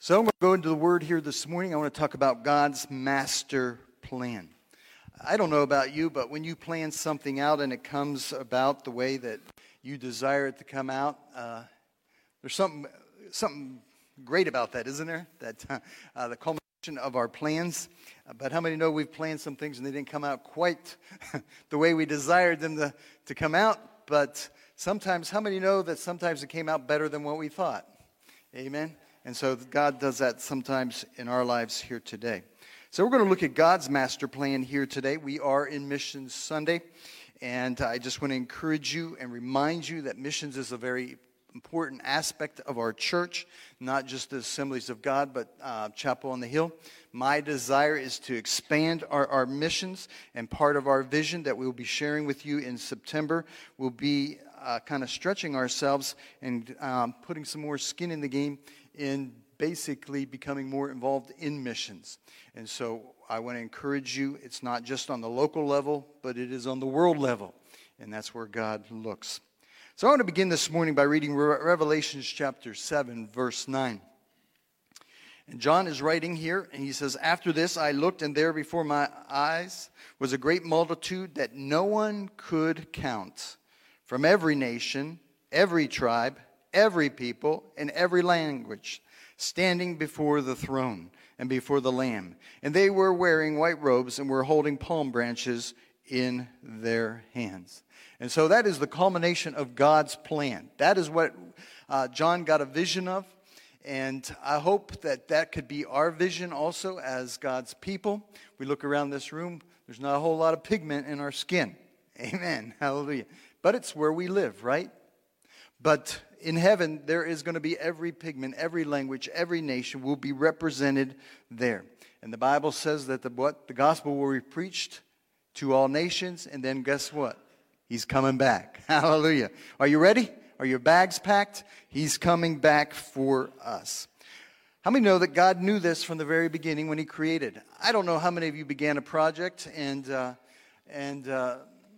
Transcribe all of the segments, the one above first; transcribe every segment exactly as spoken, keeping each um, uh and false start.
So I'm going to go into the Word here this morning. I want to talk about God's master plan. I don't know about you, but when you plan something out and it comes about the way that you desire it to come out, uh, there's something something great about that, isn't there? That uh, the culmination of our plans. But how many know we've planned some things and they didn't come out quite the way we desired them to, to come out? But sometimes, how many know that sometimes it came out better than what we thought? Amen? And so God does that sometimes in our lives here today. So we're going to look at God's master plan here today. We are in Missions Sunday, and I just want to encourage you and remind you that missions is a very important aspect of our church, not just the Assemblies of God, but uh, Chapel on the Hill. My desire is to expand our, our missions, and part of our vision that we'll be sharing with you in September will be uh, kind of stretching ourselves and um, putting some more skin in the game in basically becoming more involved in missions. And so I want to encourage you, it's not just on the local level, but it is on the world level. And that's where God looks. So I want to begin this morning by reading Re- Revelation chapter seven, verse nine. And John is writing here, and he says, "After this I looked, and there before my eyes was a great multitude that no one could count, from every nation, every tribe, every people, and every language, standing before the throne and before the Lamb. And they were wearing white robes and were holding palm branches in their hands." And so that is the culmination of God's plan. That is what uh, John got a vision of. And I hope that that could be our vision also as God's people. We look around this room, there's not a whole lot of pigment in our skin. Amen. Hallelujah. But it's where we live, right? But in heaven, there is going to be every pigment, every language, every nation will be represented there. And the Bible says that the what the gospel will be preached to all nations, and then guess what? He's coming back. Hallelujah. Are you ready? Are your bags packed? He's coming back for us. How many know that God knew this from the very beginning when He created? I don't know how many of you began a project and uh, and uh,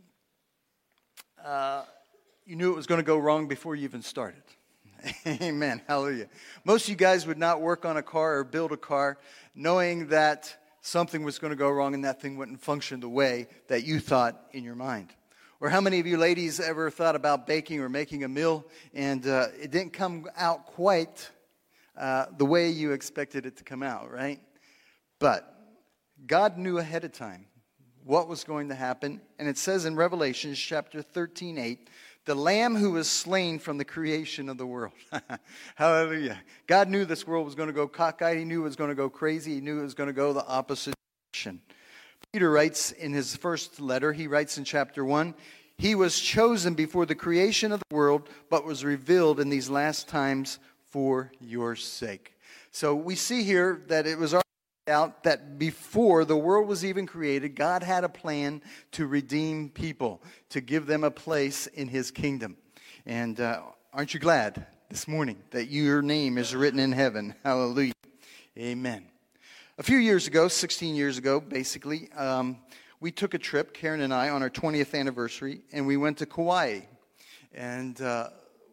uh, you knew it was going to go wrong before you even started. Amen. Hallelujah. Most of you guys would not work on a car or build a car knowing that something was going to go wrong and that thing wouldn't function the way that you thought in your mind. Or how many of you ladies ever thought about baking or making a meal and uh, it didn't come out quite uh, the way you expected it to come out, right? But God knew ahead of time what was going to happen. And it says in Revelation chapter thirteen, eight, the Lamb who was slain from the creation of the world. Hallelujah. God knew this world was going to go cockeyed. He knew it was going to go crazy. He knew it was going to go the opposite direction. Peter writes in his first letter, he writes in chapter one, "He was chosen before the creation of the world, but was revealed in these last times for your sake." So we see here that it was already out that before the world was even created, God had a plan to redeem people, to give them a place in His kingdom. And uh, aren't you glad this morning that your name is written in heaven? Hallelujah. Amen. A few years ago, sixteen years ago, basically, um, we took a trip, Karen and I, on our twentieth anniversary, and we went to Kauai. And uh,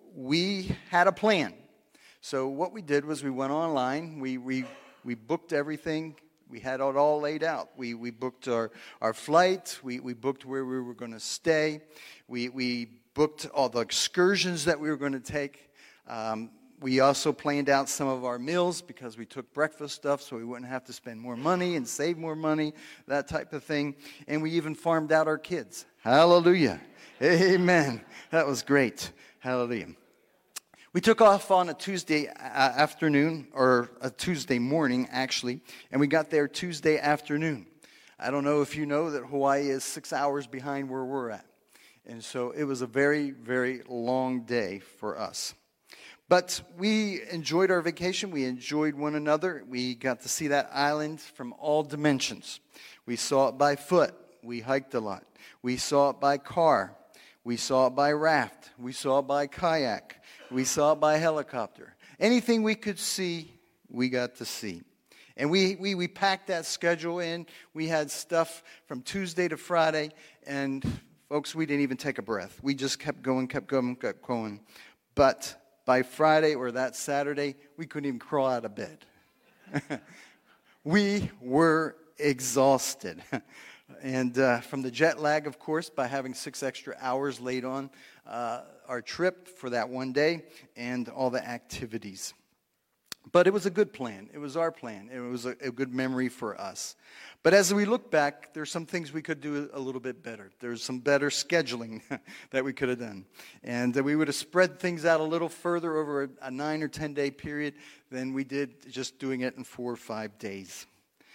we had a plan. So what we did was we went online, we we, we booked everything, we had it all laid out. We we booked our, our flight, we, we booked where we were going to stay, we, we booked all the excursions that we were going to take. Um, We also planned out some of our meals because we took breakfast stuff so we wouldn't have to spend more money and save more money, that type of thing. And we even farmed out our kids. Hallelujah. Amen. That was great. Hallelujah. We took off on a Tuesday afternoon, or a Tuesday morning, actually, and we got there Tuesday afternoon. I don't know if you know that Hawaii is six hours behind where we're at. And so it was a very, very long day for us. But we enjoyed our vacation. We enjoyed one another. We got to see that island from all dimensions. We saw it by foot. We hiked a lot. We saw it by car. We saw it by raft. We saw it by kayak. We saw it by helicopter. Anything we could see, we got to see. And we, we, we packed that schedule in. We had stuff from Tuesday to Friday. And folks, we didn't even take a breath. We just kept going, kept going, kept going. But by Friday or that Saturday, we couldn't even crawl out of bed. We were exhausted. And uh, from the jet lag, of course, by having six extra hours laid on uh, our trip for that one day and all the activities. But it was a good plan. It was our plan. It was a, a good memory for us. But as we look back, there's some things we could do a little bit better. There's some better scheduling that we could have done. And uh, we would have spread things out a little further over a, a nine or ten day period than we did just doing it in four or five days.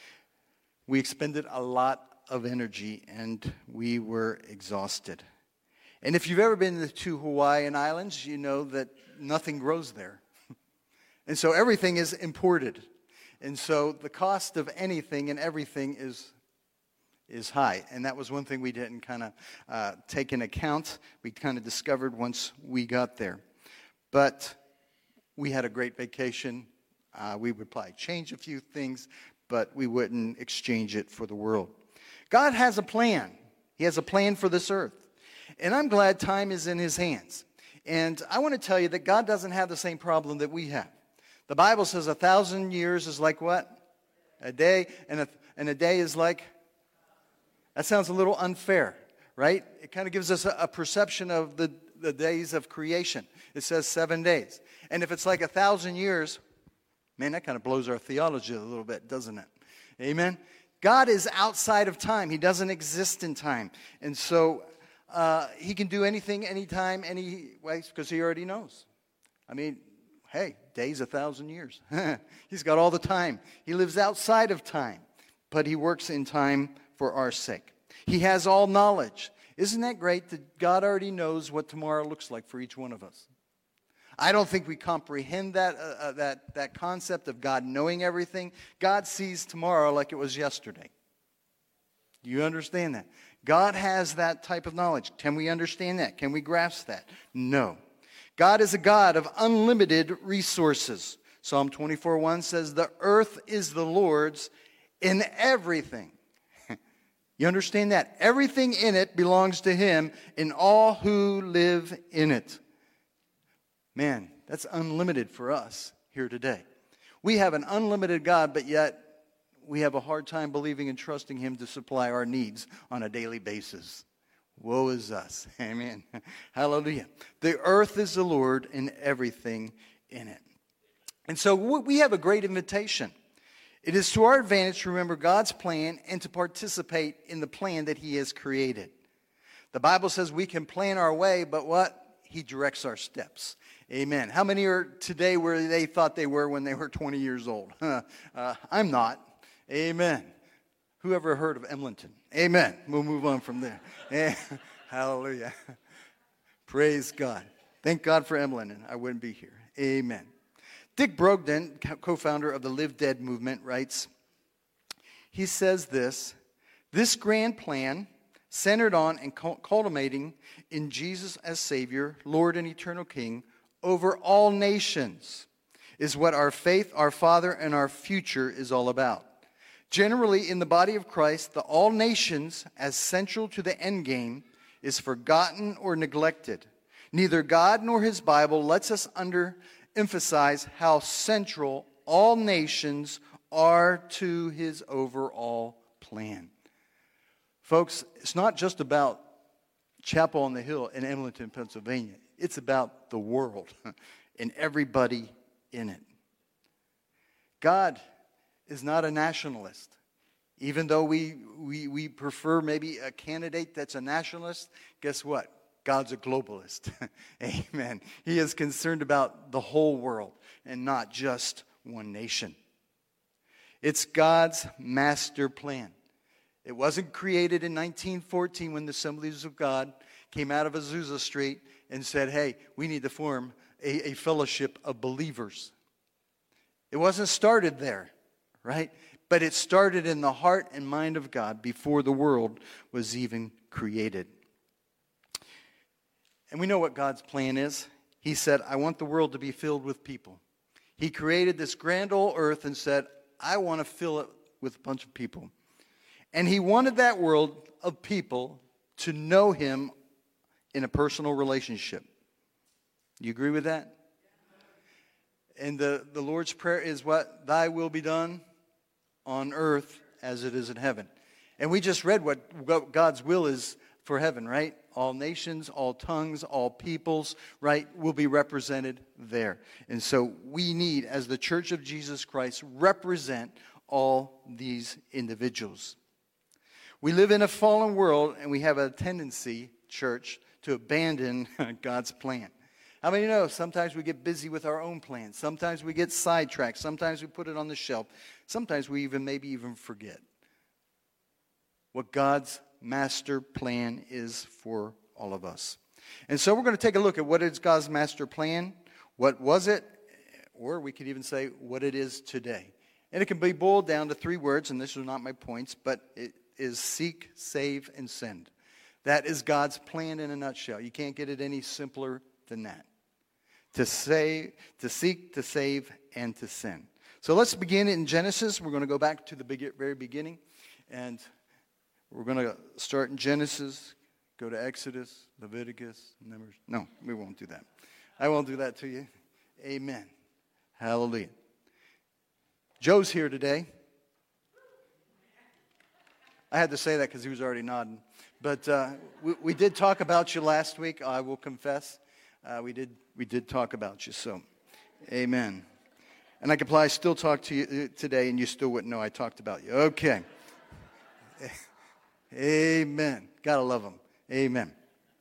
We expended a lot of energy and we were exhausted. And if you've ever been to Hawaiian Islands, you know that nothing grows there. And so everything is imported. And so the cost of anything and everything is is high. And that was one thing we didn't kind of uh, take into account. We kind of discovered once we got there. But we had a great vacation. Uh, we would probably change a few things, but we wouldn't exchange it for the world. God has a plan. He has a plan for this earth. And I'm glad time is in his hands. And I want to tell you that God doesn't have the same problem that we have. The Bible says a thousand years is like what? A day. And a, and a day is like? That sounds a little unfair, right? It kind of gives us a, a perception of the, the days of creation. It says seven days. And if it's like a thousand years, man, that kind of blows our theology a little bit, doesn't it? Amen? God is outside of time. He doesn't exist in time. And so uh, he can do anything, anytime, any way, because he already knows. I mean, hey, day's a thousand years. He's got all the time. He lives outside of time, but he works in time for our sake. He has all knowledge. Isn't that great that God already knows what tomorrow looks like for each one of us? I don't think we comprehend that, uh, uh, that, that concept of God knowing everything. God sees tomorrow like it was yesterday. Do you understand that? God has that type of knowledge. Can we understand that? Can we grasp that? No. God is a God of unlimited resources. Psalm twenty-four one says, the earth is the Lord's in everything. You understand that? Everything in it belongs to him and all who live in it. Man, that's unlimited for us here today. We have an unlimited God, but yet we have a hard time believing and trusting him to supply our needs on a daily basis. Woe is us. Amen. Hallelujah. The earth is the Lord and everything in it. And so we have a great invitation. It is to our advantage to remember God's plan and to participate in the plan that he has created. The Bible says we can plan our way, but what? He directs our steps. Amen. How many are today where they thought they were when they were twenty years old? uh, I'm not. Amen. Who ever heard of Emlenton? Amen. We'll move on from there. Hallelujah. Praise God. Thank God for Emlenton. I wouldn't be here. Amen. Dick Brogden, co-founder of the Live Dead movement, writes, he says this, this grand plan centered on and culminating in Jesus as Savior, Lord and eternal King, over all nations, is what our faith, our Father, and our future is all about. Generally, in the body of Christ, the all nations, as central to the end game, is forgotten or neglected. Neither God nor his Bible lets us underemphasize how central all nations are to his overall plan. Folks, it's not just about Chapel on the Hill in Emlenton, Pennsylvania. It's about the world and everybody in it. God is not a nationalist. Even though we, we, we prefer maybe a candidate that's a nationalist, guess what? God's a globalist. Amen. He is concerned about the whole world and not just one nation. It's God's master plan. It wasn't created in nineteen fourteen when the Assemblies of God came out of Azusa Street and said, hey, we need to form a, a fellowship of believers. It wasn't started there, right? But it started in the heart and mind of God before the world was even created. And we know what God's plan is. He said, I want the world to be filled with people. He created this grand old earth and said, I want to fill it with a bunch of people. And he wanted that world of people to know him in a personal relationship. Do you agree with that? And the, the Lord's Prayer is what? Thy will be done on earth as it is in heaven. And we just read what, what God's will is for heaven, right? All nations, all tongues, all peoples, right, will be represented there. And so we need, as the Church of Jesus Christ, represent all these individuals. We live in a fallen world, and we have a tendency, church, to abandon God's plan. How many know sometimes we get busy with our own plans? Sometimes we get sidetracked. Sometimes we put it on the shelf. Sometimes we even maybe even forget what God's master plan is for all of us. And so we're going to take a look at what is God's master plan, what was it, or we could even say what it is today. And it can be boiled down to three words, and this are not my points, but it is seek, save, and send. That is God's plan in a nutshell. You can't get it any simpler than that. To save, to seek, to save, and to send. So let's begin in Genesis. We're going to go back to the very beginning, and we're going to start in Genesis, go to Exodus, Leviticus, Numbers. No, we won't do that. I won't do that to you. Amen. Hallelujah. Joe's here today. I had to say that because he was already nodding. But uh, we, we did talk about you last week, I will confess. Uh, we did we did talk about you, so amen. And I could probably still talk to you today, and you still wouldn't know I talked about you. Okay. Amen. Gotta love them. Amen.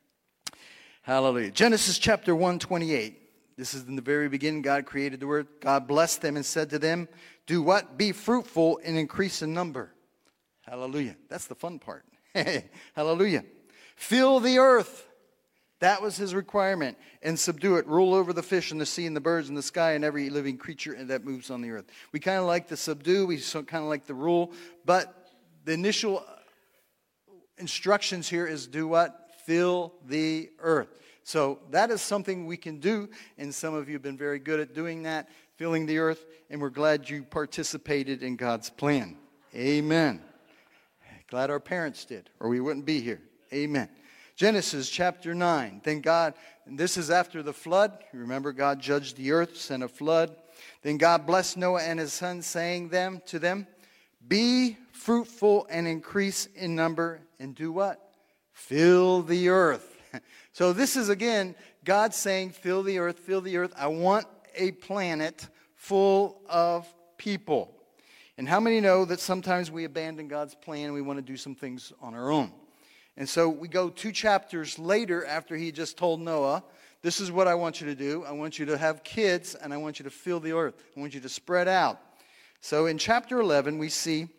Hallelujah. Genesis chapter one twenty-eight. This is in the very beginning. God created the world. God blessed them and said to them, do what? Be fruitful and increase in number. Hallelujah. That's the fun part. Hallelujah. Fill the earth. That was his requirement. And subdue it. Rule over the fish and the sea and the birds in the sky and every living creature that moves on the earth. We kind of like the subdue. We kind of like the rule. But the initial instructions here is do what? Fill the earth. So that is something we can do. And some of you have been very good at doing that. Filling the earth. And we're glad you participated in God's plan. Amen. Glad our parents did, or we wouldn't be here. Amen. Genesis chapter nine. Then God, and this is after the flood. Remember, God judged the earth, sent a flood. Then God blessed Noah and his sons, saying them to them, be fruitful and increase in number, and do what? Fill the earth. So this is, again, God saying, fill the earth, fill the earth. I want a planet full of people. And how many know that sometimes we abandon God's plan and we want to do some things on our own? And so we go two chapters later after he just told Noah, this is what I want you to do. I want you to have kids and I want you to fill the earth. I want you to spread out. So in chapter eleven we see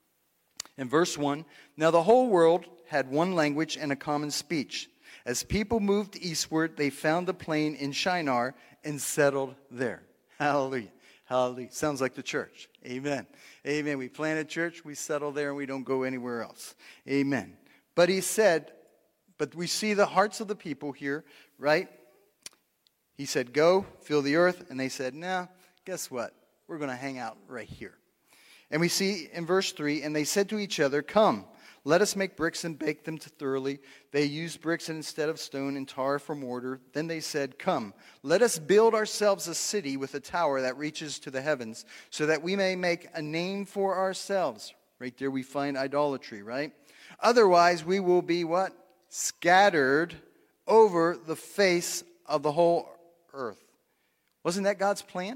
in verse one, now the whole world had one language and a common speech. As people moved eastward, they found a plain in Shinar and settled there. Hallelujah. Hallelujah. Sounds like the church. Amen. Amen. We plant a church, we settle there, and we don't go anywhere else. Amen. But he said, but we see the hearts of the people here, right? He said, go, fill the earth. And they said, no, guess what? We're going to hang out right here. And we see in verse three, and they said to each other, come, let us make bricks and bake them thoroughly. They used bricks instead of stone and tar for mortar. Then they said, come, let us build ourselves a city with a tower that reaches to the heavens, so that we may make a name for ourselves. Right there we find idolatry, right? Otherwise we will be what? Scattered over the face of the whole earth. Wasn't that God's plan?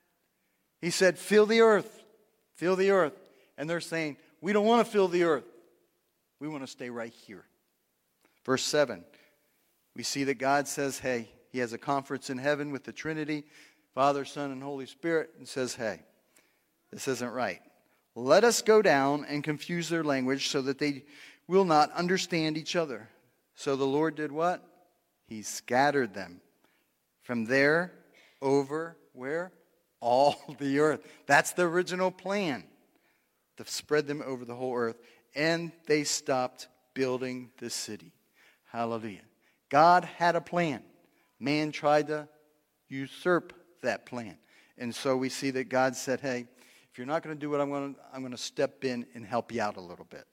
He said, fill the earth, fill the earth. And they're saying, we don't want to fill the earth. We want to stay right here. Verse seven, we see that God says, hey, he has a conference in heaven with the Trinity, Father, Son, and Holy Spirit, and says, hey, this isn't right. Let us go down and confuse their language so that they will not understand each other. So the Lord did what? He scattered them from there over where? All the earth. That's the original plan, to spread them over the whole earth. And they stopped building the city. Hallelujah. God had a plan. Man tried to usurp that plan. And so we see that God said, hey, if you're not going to do what I'm going to, I'm going to step in and help you out a little bit.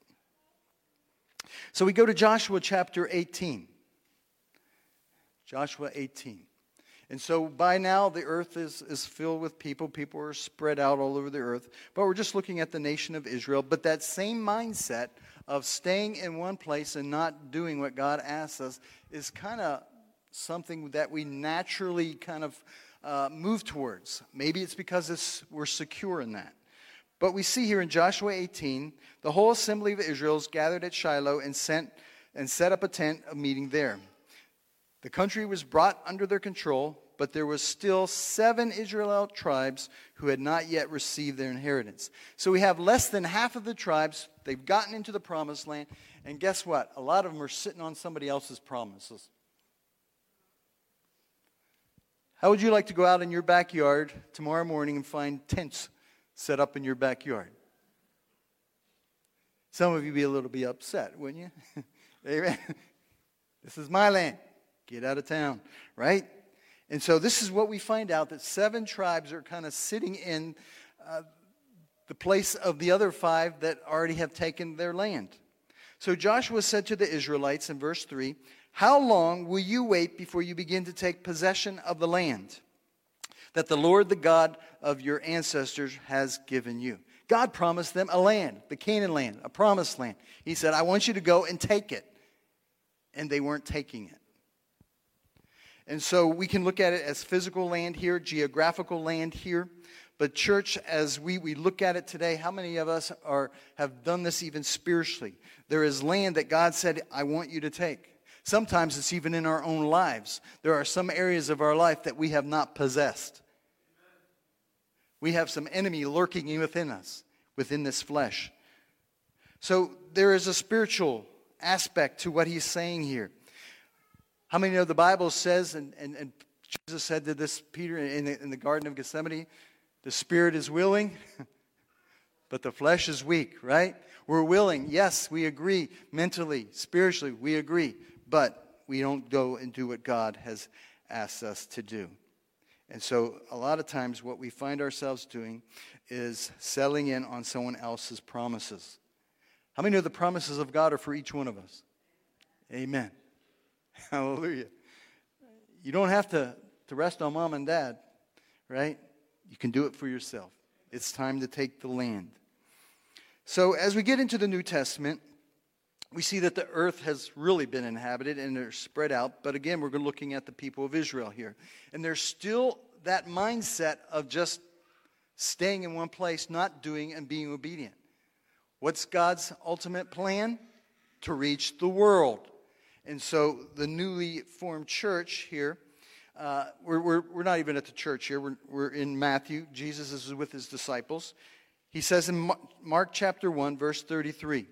So we go to Joshua chapter eighteen. Joshua eighteen. And so by now the earth is, is filled with people. People are spread out all over the earth. But we're just looking at the nation of Israel. But that same mindset of staying in one place and not doing what God asks us is kind of something that we naturally kind of uh, move towards. Maybe it's because it's, we're secure in that. But we see here in Joshua eighteen, the whole assembly of Israel gathered at Shiloh and sent and set up a tent of meeting there. The country was brought under their control, but there was still seven Israelite tribes who had not yet received their inheritance. So we have less than half of the tribes. They've gotten into the promised land. And guess what? A lot of them are sitting on somebody else's promises. How would you like to go out in your backyard tomorrow morning and find tents set up in your backyard? Some of you be a little bit upset, wouldn't you? Amen. This is my land. Get out of town, right? And so this is what we find out, that seven tribes are kind of sitting in uh, the place of the other five that already have taken their land. So Joshua said to the Israelites in verse three, "How long will you wait before you begin to take possession of the land that the Lord, the God of your ancestors, has given you?" God promised them a land, the Canaan land, a promised land. He said, "I want you to go and take it." And they weren't taking it. And so we can look at it as physical land here, geographical land here. But church, as we, we look at it today, how many of us are have done this even spiritually? There is land that God said, "I want you to take." Sometimes it's even in our own lives. There are some areas of our life that we have not possessed. We have some enemy lurking within us, within this flesh. So there is a spiritual aspect to what he's saying here. How many know the Bible says, and, and, and Jesus said to this Peter in the, in the Garden of Gethsemane, the spirit is willing, but the flesh is weak, right? We're willing. Yes, we agree. Mentally, spiritually, we agree. But we don't go and do what God has asked us to do. And so a lot of times what we find ourselves doing is settling in on someone else's promises. How many know the promises of God are for each one of us? Amen. Hallelujah. You don't have to, to rest on mom and dad, right? You can do it for yourself. It's time to take the land. So as we get into the New Testament, we see that the earth has really been inhabited and they're spread out. But again, we're looking at the people of Israel here. And there's still that mindset of just staying in one place, not doing and being obedient. What's God's ultimate plan? To reach the world. And so the newly formed church here, uh, we're, we're, we're not even at the church here. We're, we're in Matthew. Jesus is with his disciples. He says in Mark chapter one, verse thirty-three,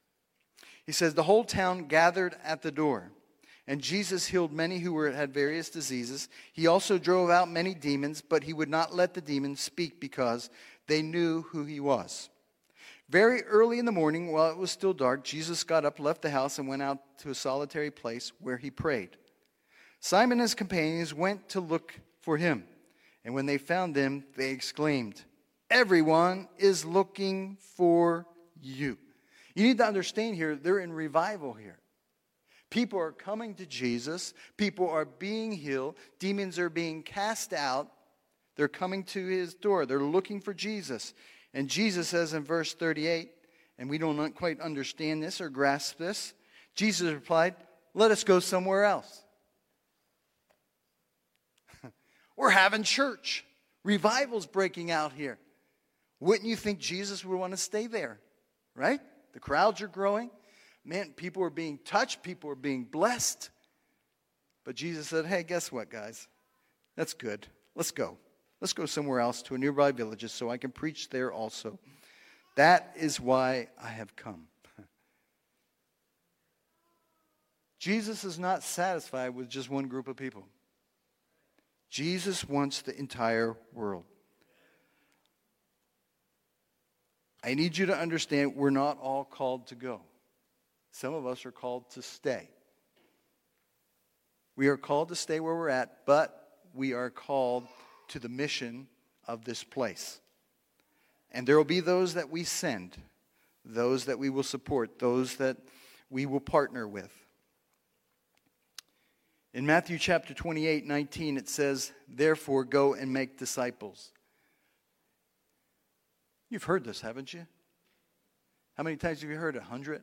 he says, "The whole town gathered at the door, and Jesus healed many who were, had various diseases. He also drove out many demons, but he would not let the demons speak because they knew who he was. Very early in the morning, while it was still dark, Jesus got up, left the house, and went out to a solitary place where he prayed. Simon and his companions went to look for him, and when they found him, they exclaimed, 'Everyone is looking for you.'" You need to understand here, they're in revival here. People are coming to Jesus. People are being healed. Demons are being cast out. They're coming to his door. They're looking for Jesus. And Jesus says in verse thirty-eight, and we don't quite understand this or grasp this, Jesus replied, "Let us go somewhere else." We're having church. Revival's breaking out here. Wouldn't you think Jesus would want to stay there? Right? The crowds are growing. Man, people are being touched. People are being blessed. But Jesus said, "Hey, guess what, guys? That's good. Let's go. Let's go somewhere else to a nearby village so I can preach there also. That is why I have come." Jesus is not satisfied with just one group of people. Jesus wants the entire world. I need you to understand we're not all called to go. Some of us are called to stay. We are called to stay where we're at, but we are called to the mission of this place. And there will be those that we send, those that we will support, those that we will partner with. In Matthew chapter twenty-eight, nineteen, it says, therefore go and make disciples. You've heard this, haven't you? How many times have you heard it? A hundred?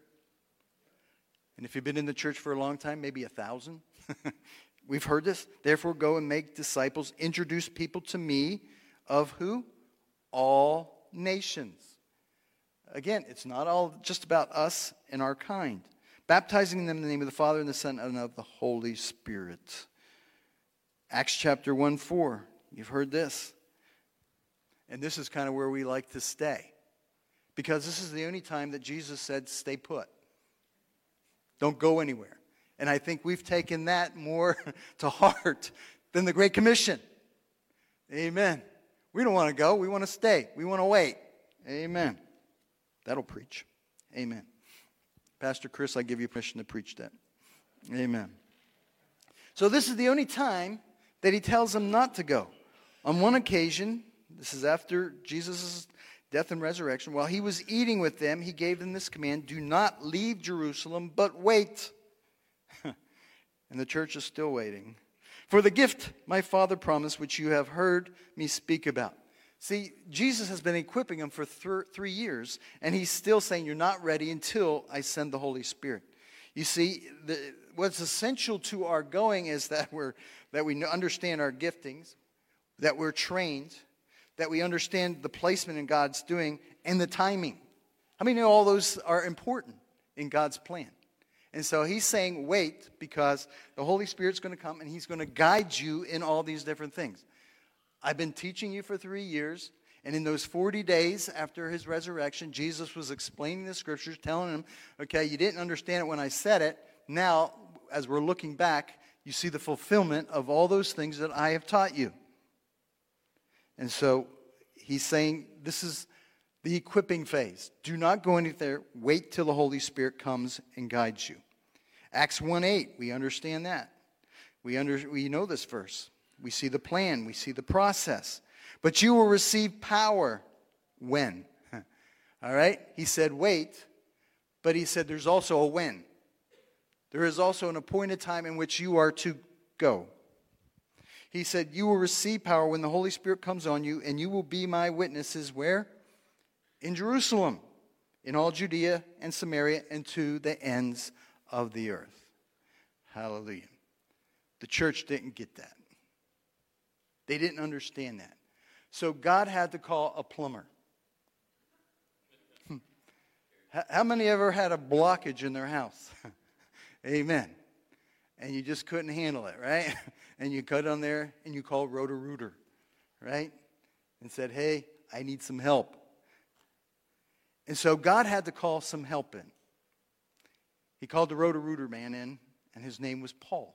And if you've been in the church for a long time, maybe a thousand. We've heard this. Therefore, go and make disciples. Introduce people to me of who? All nations. Again, it's not all just about us and our kind. Baptizing them in the name of the Father and the Son and of the Holy Spirit. Acts chapter one, four. You've heard this. And this is kind of where we like to stay. Because this is the only time that Jesus said, stay put. Don't go anywhere. And I think we've taken that more to heart than the Great Commission. Amen. We don't want to go. We want to stay. We want to wait. Amen. That'll preach. Amen. Pastor Chris, I give you permission to preach that. Amen. So this is the only time that he tells them not to go. On one occasion, this is after Jesus' death and resurrection, while he was eating with them, he gave them this command, do not leave Jerusalem, but wait. And the church is still waiting. For the gift my Father promised, which you have heard me speak about. See, Jesus has been equipping them for th- three years, and he's still saying, you're not ready until I send the Holy Spirit. You see, the, what's essential to our going is that, we're, that we understand our giftings, that we're trained, that we understand the placement in God's doing, and the timing. How many know all those are important in God's plan? And so he's saying, wait, because the Holy Spirit's going to come, and he's going to guide you in all these different things. I've been teaching you for three years, and in those forty days after his resurrection, Jesus was explaining the scriptures, telling them, okay, you didn't understand it when I said it. Now, as we're looking back, you see the fulfillment of all those things that I have taught you. And so he's saying this is the equipping phase. Do not go anywhere. Wait till the Holy Spirit comes and guides you. Acts one eight, we understand that. We, under, we know this verse. We see the plan. We see the process. But you will receive power when? All right? He said wait, but he said there's also a when. There is also an appointed time in which you are to go. He said, you will receive power when the Holy Spirit comes on you, and you will be my witnesses where? In Jerusalem, in all Judea and Samaria, and to the ends of the earth. Hallelujah. The church didn't get that. They didn't understand that. So God had to call a plumber. How many ever had a blockage in their house? Amen. And you just couldn't handle it, right? And you cut on there and you called Roto-Rooter, right? And said, hey, I need some help. And so God had to call some help in. He called the Roto-Rooter man in, and his name was Paul.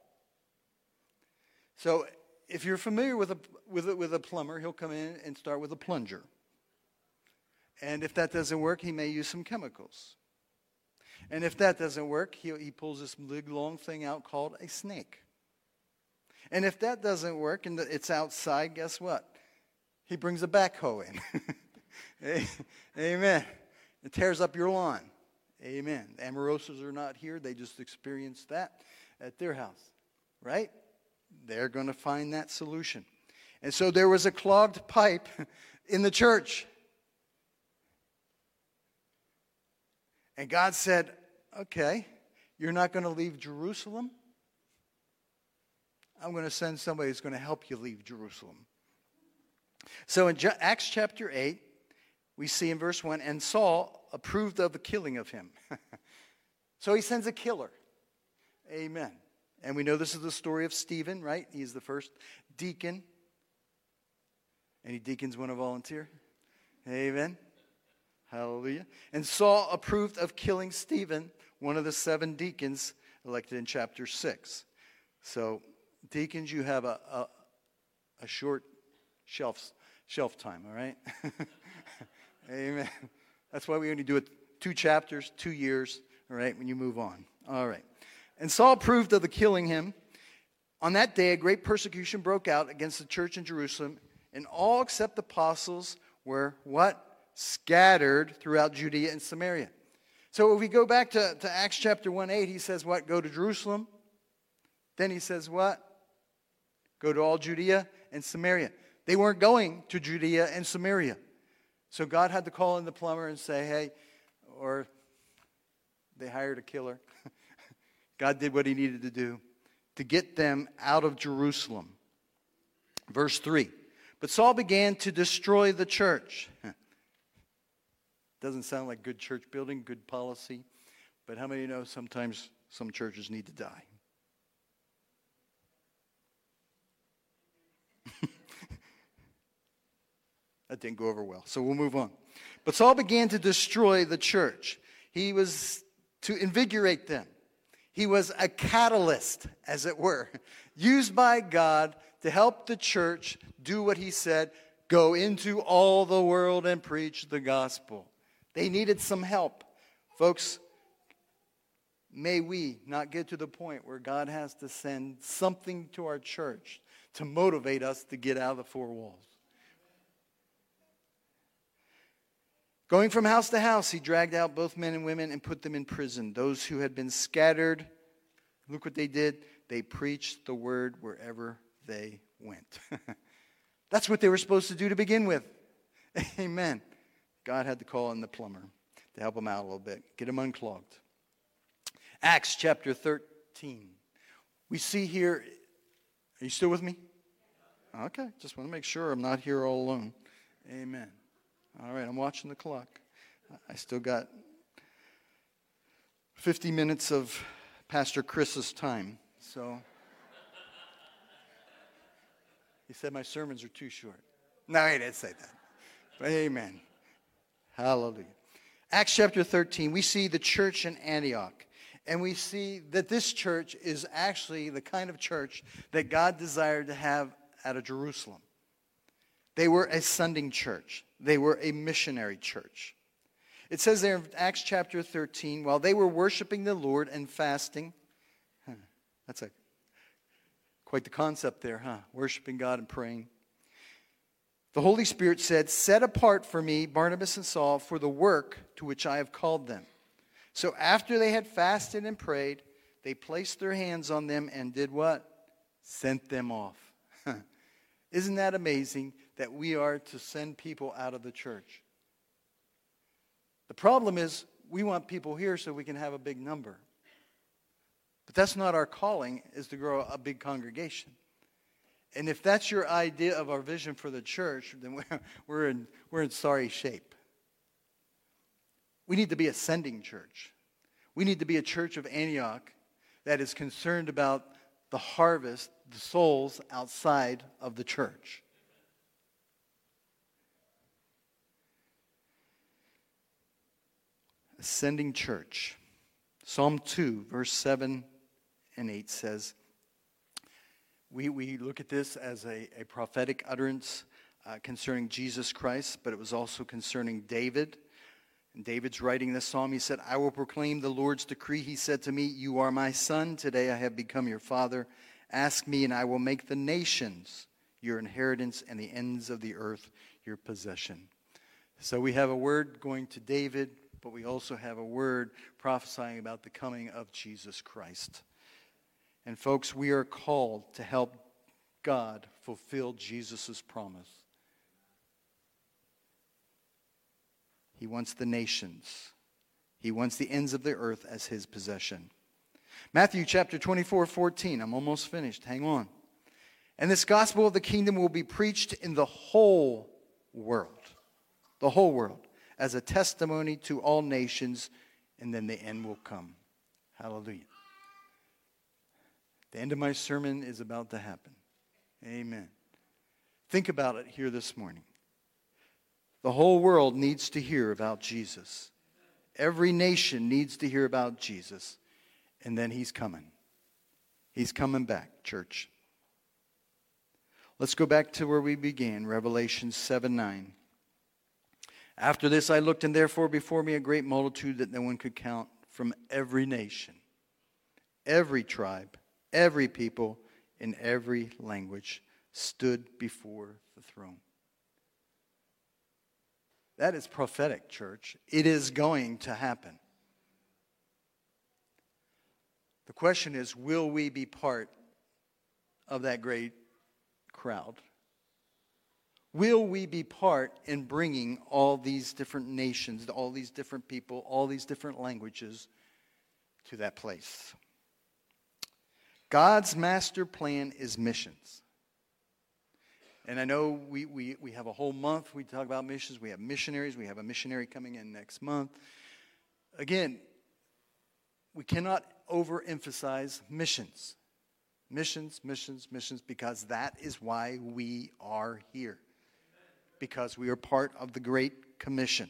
So if you're familiar with a, with a, with a plumber, he'll come in and start with a plunger. And if that doesn't work, he may use some chemicals. And if that doesn't work, he, he pulls this big long thing out called a snake. And if that doesn't work and it's outside, guess what? He brings a backhoe in. Amen. It tears up your lawn. Amen. The Amoroses are not here. They just experienced that at their house. Right? They're going to find that solution. And so there was a clogged pipe in the church. And God said, okay, you're not going to leave Jerusalem. I'm going to send somebody who's going to help you leave Jerusalem. So in Acts chapter eight, we see in verse one, and Saul approved of the killing of him. So he sends a killer. Amen. And we know this is the story of Stephen, right? He's the first deacon. Any deacons want to volunteer? Amen. Hallelujah. And Saul approved of killing Stephen, one of the seven deacons elected in chapter six. So, deacons, you have a, a, a short shelf, shelf time, all right? Amen. That's why we only do it two chapters, two years, all right, when you move on. All right. And Saul approved of the killing him. On that day, a great persecution broke out against the church in Jerusalem, and all except the apostles were what? Scattered throughout Judea and Samaria. So if we go back to, to Acts chapter one eight, he says what? Go to Jerusalem, Then he says what? Go to all Judea and Samaria. They weren't going to Judea and Samaria. So God had to call in the plumber and say, hey, or they hired a killer. God did what he needed to do to get them out of Jerusalem. Verse three. But Saul began to destroy the church. Doesn't sound like good church building, good policy. But how many know sometimes some churches need to die? That didn't go over well, so we'll move on. But Saul began to destroy the church. He was to invigorate them. He was a catalyst, as it were, used by God to help the church do what he said, go into all the world and preach the gospel. They needed some help. Folks, may we not get to the point where God has to send something to our church to motivate us to get out of the four walls. Going from house to house, he dragged out both men and women and put them in prison. Those who had been scattered, look what they did. They preached the word wherever they went. That's what they were supposed to do to begin with. Amen. God had to call in the plumber to help them out a little bit, get them unclogged. Acts chapter thirteen. We see here, are you still with me? Okay, just want to make sure I'm not here all alone. Amen. All right, I'm watching the clock. I still got fifty minutes of Pastor Chris's time. So he said my sermons are too short. No, he didn't say that. But amen. Hallelujah. Acts chapter thirteen, we see the church in Antioch. And we see that this church is actually the kind of church that God desired to have out of Jerusalem. They were a sending church. They were a missionary church. It says there in Acts chapter thirteen, while they were worshiping the Lord and fasting, huh, that's a quite the concept there, huh? Worshiping God and praying. The Holy Spirit said, set apart for me Barnabas and Saul for the work to which I have called them. So after they had fasted and prayed, they placed their hands on them and did what? Sent them off. Isn't that amazing that we are to send people out of the church? The problem is we want people here so we can have a big number. But that's not our calling, is to grow a big congregation. And if that's your idea of our vision for the church, then we're, we're, in, we're in sorry shape. We need to be a sending church. We need to be a church of Antioch that is concerned about the harvest, the souls outside of the church. A sending church. Psalm two, verse seven and eight says, we, we look at this as a, a prophetic utterance uh, concerning Jesus Christ, but it was also concerning David. And David's writing this psalm. He said, I will proclaim the Lord's decree. He said to me, you are my son. Today I have become your father. Ask me, and I will make the nations your inheritance and the ends of the earth your possession. So we have a word going to David, but we also have a word prophesying about the coming of Jesus Christ. And folks, we are called to help God fulfill Jesus' promise. He wants the nations. He wants the ends of the earth as his possession. Matthew chapter twenty-four, fourteen. I'm almost finished. Hang on. And this gospel of the kingdom will be preached in the whole world. The whole world. As a testimony to all nations. And then the end will come. Hallelujah. The end of my sermon is about to happen. Amen. Think about it here this morning. The whole world needs to hear about Jesus. Every nation needs to hear about Jesus. And then he's coming. He's coming back, church. Let's go back to where we began, Revelation seven nine. After this I looked, and therefore before me a great multitude that no one could count, from every nation, every tribe, every people, in every language, stood before the throne. That is prophetic, church. It is going to happen. The question is, will we be part of that great crowd? Will we be part in bringing all these different nations, all these different people, all these different languages to that place? God's master plan is missions. And I know we, we, we have a whole month we talk about missions. We have missionaries. We have a missionary coming in next month. Again, we cannot overemphasize missions. Missions, missions, missions, because that is why we are here. Because we are part of the Great Commission.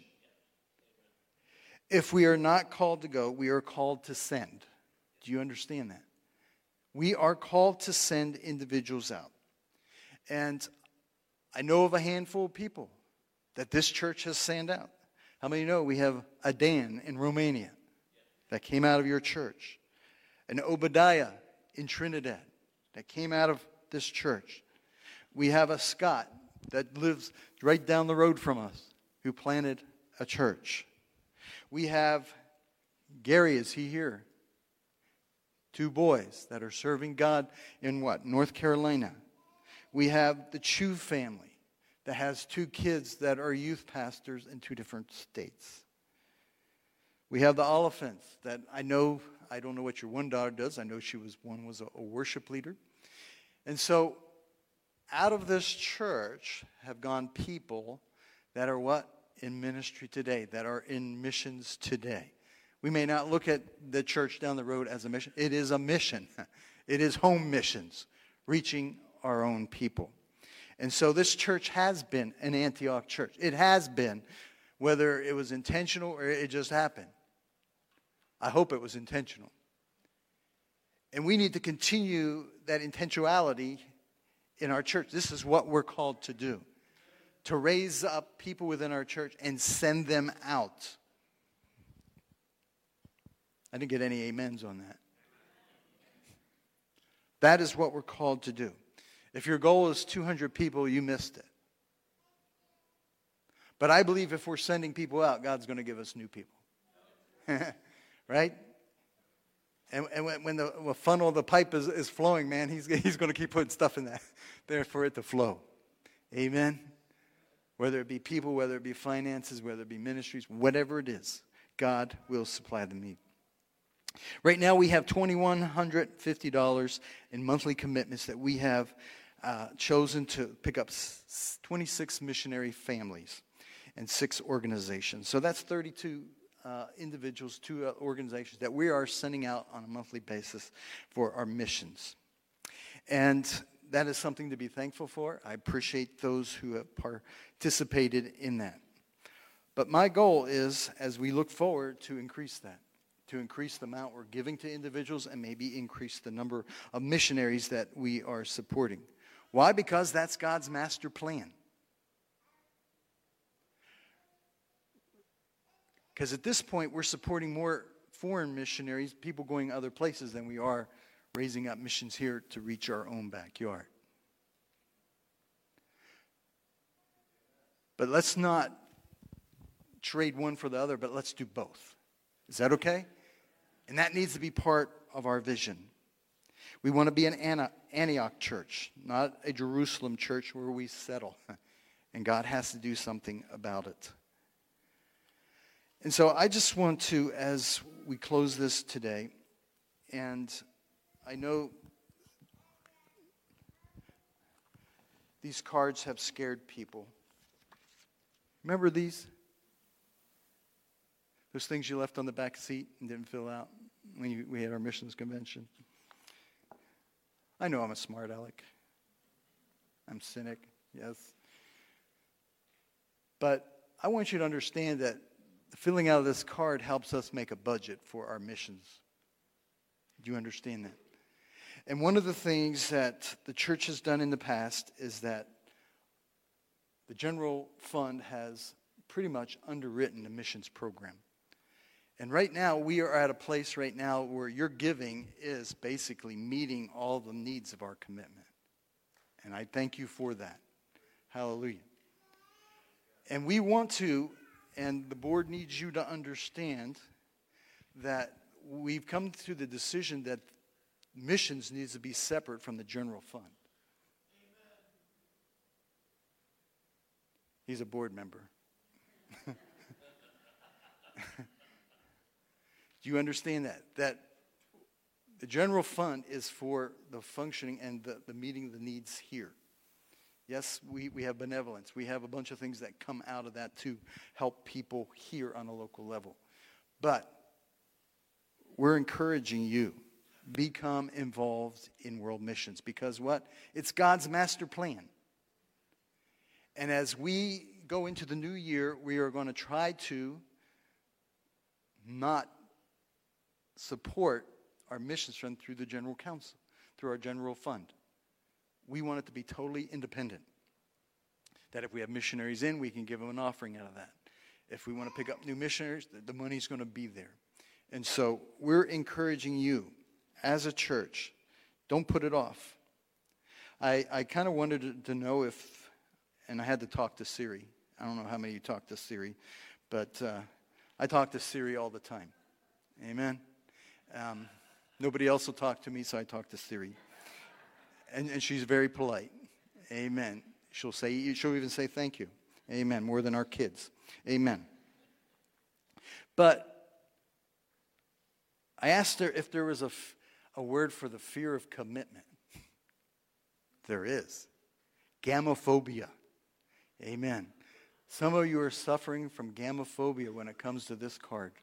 If we are not called to go, we are called to send. Do you understand that? We are called to send individuals out. And I know of a handful of people that this church has sent out. How many know we have a Dan in Romania that came out of your church? An Obadiah in Trinidad that came out of this church. We have a Scott that lives right down the road from us who planted a church. We have Gary, is he here? Two boys that are serving God in what? North Carolina. We have the Chu family that has two kids that are youth pastors in two different states. We have the Oliphants that I know, I don't know what your one daughter does. I know she was, one was a, a worship leader. And so out of this church have gone people that are what? In ministry today, that are in missions today. We may not look at the church down the road as a mission. It is a mission. It is home missions, reaching our own people. And so this church has been an Antioch church. It has been, whether it was intentional or it just happened. I hope it was intentional. And we need to continue that intentionality in our church. This is what we're called to do. To raise up people within our church and send them out. I didn't get any amens on that. That is what we're called to do. If your goal is two hundred people, you missed it. But I believe if we're sending people out, God's going to give us new people. Right? And, and when, when the, the funnel, the pipe is, is flowing, man, he's, he's going to keep putting stuff in that there for it to flow. Amen? Whether it be people, whether it be finances, whether it be ministries, whatever it is, God will supply the need. Right now we have two thousand one hundred fifty dollars in monthly commitments that we have uh, chosen to pick up s- twenty-six missionary families and six organizations. So that's thirty-two uh, individuals, two uh, organizations that we are sending out on a monthly basis for our missions. And that is something to be thankful for. I appreciate those who have participated in that. But my goal is, as we look forward, to increase that. To increase the amount we're giving to individuals and maybe increase the number of missionaries that we are supporting. Why? Because that's God's master plan. Because at this point, we're supporting more foreign missionaries, people going other places, than we are raising up missions here to reach our own backyard. But let's not trade one for the other, but let's do both. Is that okay? And that needs to be part of our vision. We want to be an Antioch church, not a Jerusalem church where we settle. And God has to do something about it. And so I just want to, as we close this today, and I know these cards have scared people. Remember these? Those things you left on the back seat and didn't fill out when you, we had our missions convention. I know I'm a smart aleck. I'm cynic, yes. But I want you to understand that filling out of this card helps us make a budget for our missions. Do you understand that? And one of the things that the church has done in the past is that the general fund has pretty much underwritten the missions program. And right now, we are at a place right now where your giving is basically meeting all the needs of our commitment. And I thank you for that. Hallelujah. And we want to, and the board needs you to understand that we've come to the decision that missions needs to be separate from the general fund. He's a board member. Do you understand that? That the general fund is for the functioning and the, the meeting of the needs here. Yes, we, we have benevolence. We have a bunch of things that come out of that to help people here on a local level. But we're encouraging you, become involved in world missions. Because what? It's God's master plan. And as we go into the new year, we are going to try to not support our missions fund through the general council, through our general fund. We want it to be totally independent. That if we have missionaries in, we can give them an offering out of that. If we want to pick up new missionaries, the money's going to be there. And so we're encouraging you as a church, don't put it off. I, I kind of wanted to, to know if, and I had to talk to Siri. I don't know how many of you talk to Siri, but uh, I talk to Siri all the time. Amen. Um, nobody else will talk to me, so I talk to Siri. And, and she's very polite. Amen. She'll say, she'll even say thank you. Amen. More than our kids. Amen. But I asked her if there was a, a word for the fear of commitment. There is. Gamophobia. Amen. Some of you are suffering from gamophobia when it comes to this card.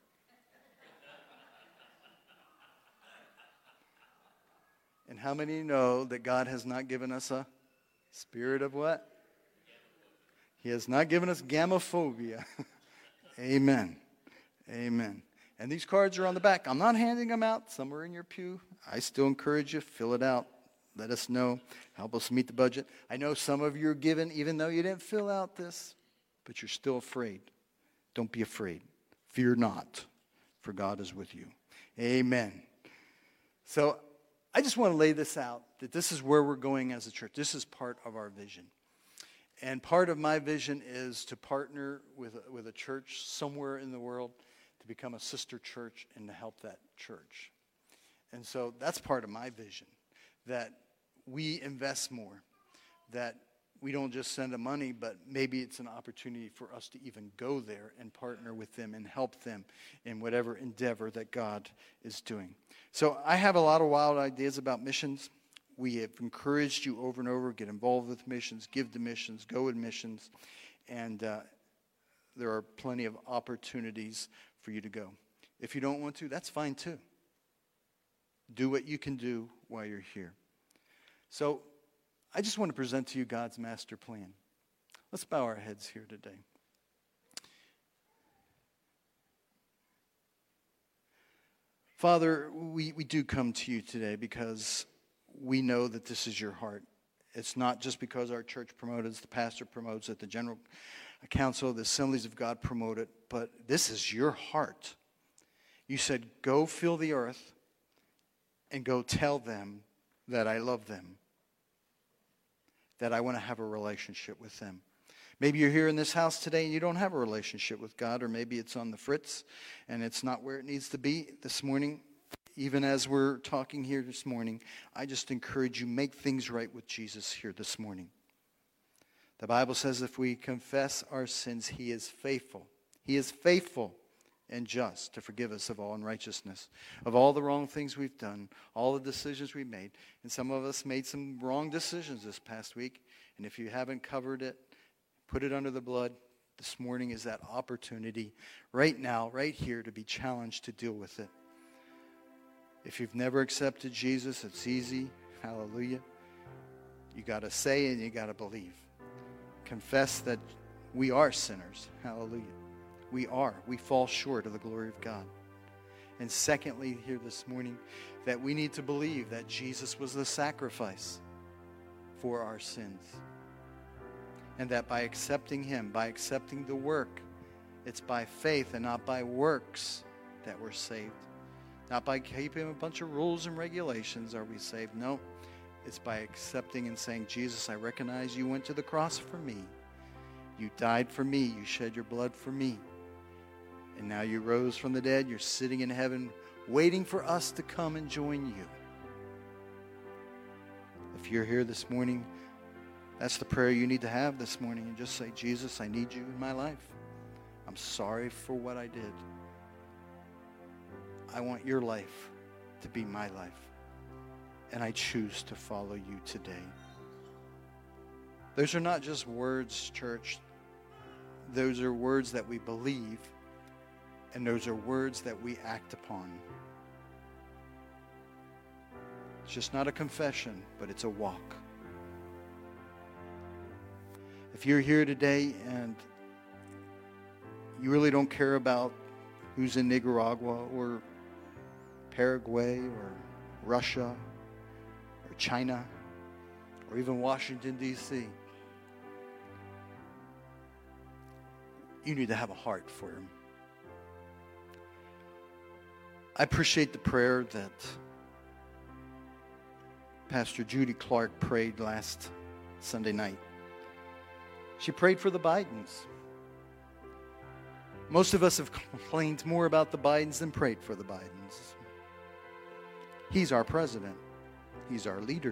And how many know that God has not given us a spirit of what? He has not given us gamophobia. Amen. Amen. And these cards are on the back. I'm not handing them out. Some are in your pew. I still encourage you, fill it out. Let us know. Help us meet the budget. I know some of you are given even though you didn't fill out this, but you're still afraid. Don't be afraid. Fear not, for God is with you. Amen. So I just want to lay this out, that this is where we're going as a church. This is part of our vision. And part of my vision is to partner with, with a church somewhere in the world to become a sister church and to help that church. And so that's part of my vision, that we invest more, that we don't just send them money, but maybe it's an opportunity for us to even go there and partner with them and help them in whatever endeavor that God is doing. So I have a lot of wild ideas about missions. We have encouraged you over and over, get involved with missions, give to missions, go with missions, and uh, there are plenty of opportunities for you to go. If you don't want to, that's fine too. Do what you can do while you're here. So I just want to present to you God's master plan. Let's bow our heads here today. Father, we, we do come to you today because we know that this is your heart. It's not just because our church promotes it, the pastor promotes it, the general council, the Assemblies of God promote it, but this is your heart. You said, go fill the earth and go tell them that I love them, that I want to have a relationship with them. Maybe you're here in this house today and you don't have a relationship with God, or maybe it's on the fritz and it's not where it needs to be this morning. Even as we're talking here this morning, I just encourage you, make things right with Jesus here this morning. The Bible says if we confess our sins, he is faithful. He is faithful and just to forgive us of all unrighteousness, of all the wrong things we've done, all the decisions we made. And some of us made some wrong decisions this past week. And if you haven't covered it, put it under the blood, this morning is that opportunity right now, right here, to be challenged to deal with it. If you've never accepted Jesus, it's easy. Hallelujah. You got to say and you got to believe. Confess that we are sinners. Hallelujah. We are. We fall short of the glory of God. And secondly, here this morning, that we need to believe that Jesus was the sacrifice for our sins. And that by accepting him, by accepting the work, it's by faith and not by works that we're saved. Not by keeping a bunch of rules and regulations are we saved. No, it's by accepting and saying, Jesus, I recognize you went to the cross for me. You died for me. You shed your blood for me. And now you rose from the dead. You're sitting in heaven waiting for us to come and join you. If you're here this morning, that's the prayer you need to have this morning. And just say, Jesus, I need you in my life. I'm sorry for what I did. I want your life to be my life. And I choose to follow you today. Those are not just words, church. Those are words that we believe, and those are words that we act upon. It's just not a confession, but it's a walk. If you're here today and you really don't care about who's in Nicaragua or Paraguay or Russia or China or even Washington, D C, you need to have a heart for him. I appreciate the prayer that Pastor Judy Clark prayed last Sunday night. She prayed for the Bidens. Most of us have complained more about the Bidens than prayed for the Bidens. He's our president. He's our leader.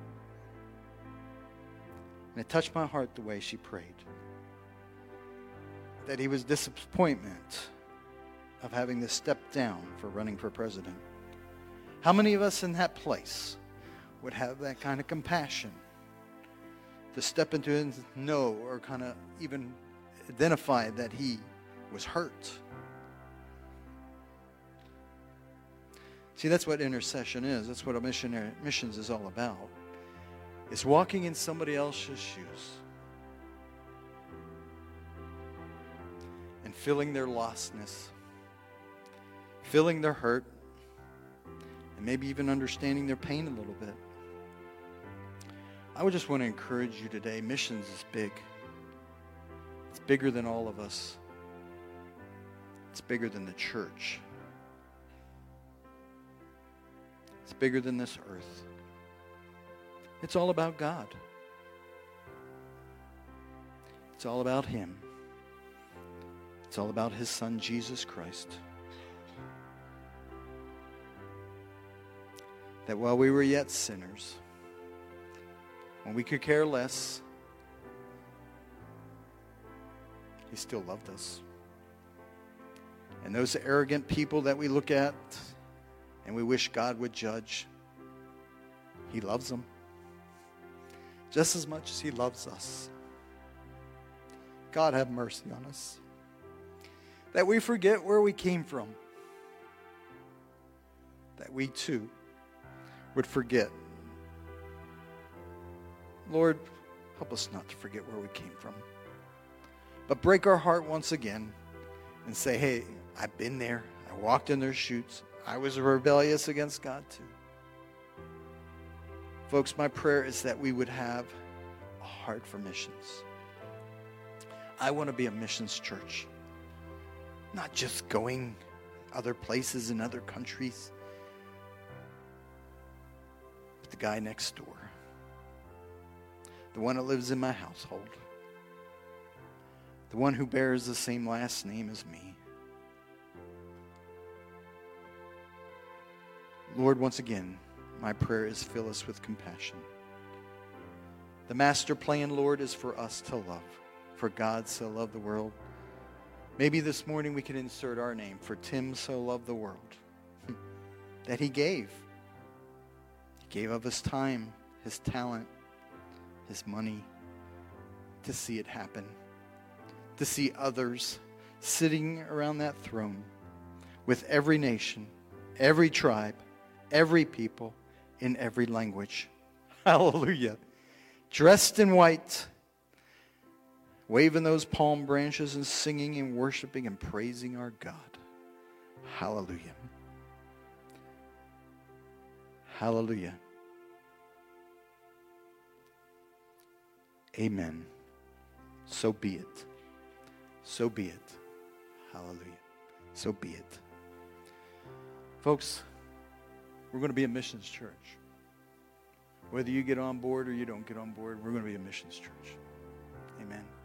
And it touched my heart the way she prayed. That he was disappointment of having to step down for running for president. How many of us in that place would have that kind of compassion to step into and know or kind of even identify that he was hurt? See, that's what intercession is. That's what a missionary missions is all about. It's walking in somebody else's shoes and feeling their lostness, feeling their hurt, and maybe even understanding their pain a little bit. I would just want to encourage you today. Missions is big. It's bigger than all of us. It's bigger than the church. It's bigger than this earth. It's all about God. It's all about him. It's all about his son, Jesus Christ. That while we were yet sinners, when we could care less, he still loved us. And those arrogant people that we look at and we wish God would judge, he loves them just as much as he loves us. God have mercy on us. That we forget where we came from. That we too would forget. Lord, help us not to forget where we came from. But break our heart once again and say, hey, I've been there. I walked in their shoes. I was rebellious against God too. Folks, my prayer is that we would have a heart for missions. I want to be a missions church. Not just going other places in other countries, but the guy next door. The one that lives in my household. The one who bears the same last name as me. Lord, once again, my prayer is fill us with compassion. The master plan, Lord, is for us to love. For God so loved the world. Maybe this morning we can insert our name. For Tim so loved the world. That he gave. He gave of his time, his talent, his money to see it happen. To see others sitting around that throne with every nation, every tribe, every people, in every language. Hallelujah. Dressed in white, waving those palm branches and singing and worshiping and praising our God. Hallelujah. Hallelujah. Amen. So be it. So be it. Hallelujah. So be it. Folks, we're going to be a missions church. Whether you get on board or you don't get on board, we're going to be a missions church. Amen.